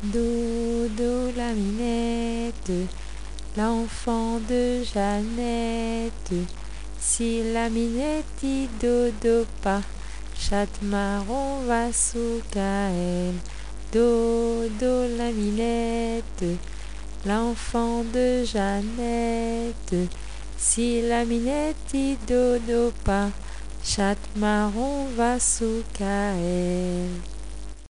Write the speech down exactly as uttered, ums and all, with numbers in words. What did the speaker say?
Dodo la minette, l'enfant de Jeannette. Si la minette dit dodo pas, chatte marron va sous Gaël. Dodo la minette, l'enfant de Jeannette. Si la minette dit dodo pas, chatte marron va sous Gaël.